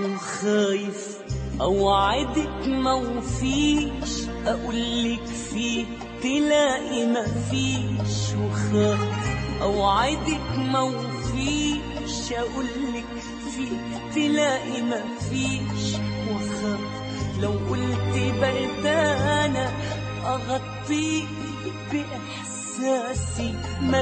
وخايف اوعدك موفيش، اقولك فيه تلاقي مفيش. وخايف اوعدك موفيش، اقولك فيه تلاقي مفيش. وخايف لو قلت بردانة اغطيك باحساسي ما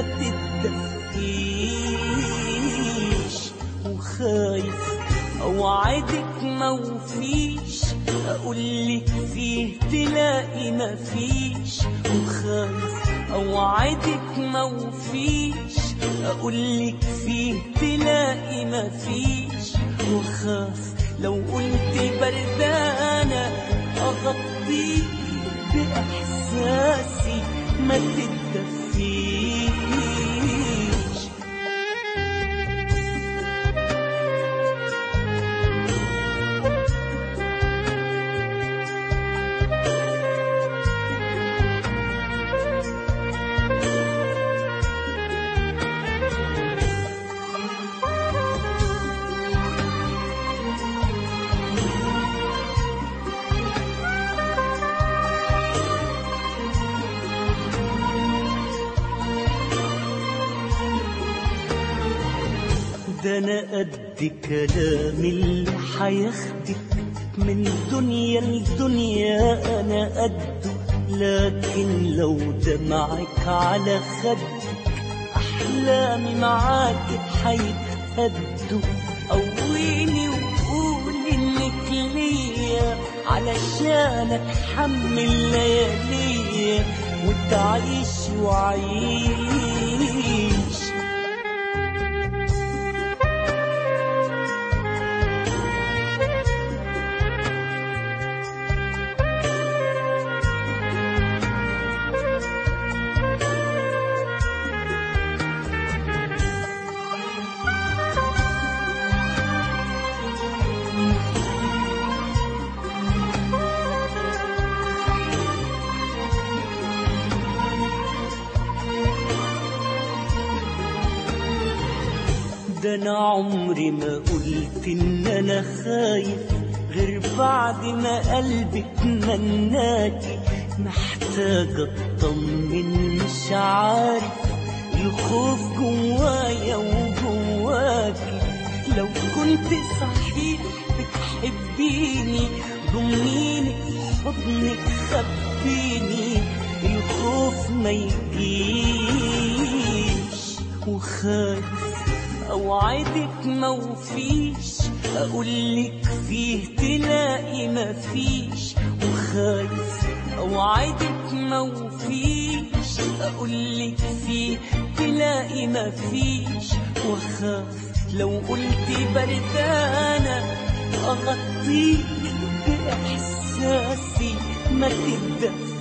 تتدفيش. وخايف اوعدك موفيش، اقولك فيه تلاقي مفيش. وخايف اوعدك موفيش، اقولك فيه تلاقي مفيش. وخاف لو قلت بردانة اغطيك باحساسي ما تتدفيش. ده أنا قد كلام اللي حياخدك من دنيا لدنيا، أنا قده. لكن لو دمعك على خدك أحلامي معاك حيتهدوا. قويني وقول إنك ليا علشان أتحمل لياليا وتعيش وعيش. ده أنا عمري ما قلت إن أنا خايف غير بعد ما قلبي اتمناكي. محتاجة أطمن مش عارف، الخوف جوايا وجواكي. لو كنت صحيح بتحبيني ضميني في حضنك خبيني، الخوف ما يجيش. وخايف اوعدك موفيش، اقولك فيه تلاقي مفيش. وخايف اوعدك موفيش، اقولك فيه تلاقي مفيش. وخاف لو قلت بردانة اغطيك باحساسي ما تتدفيش.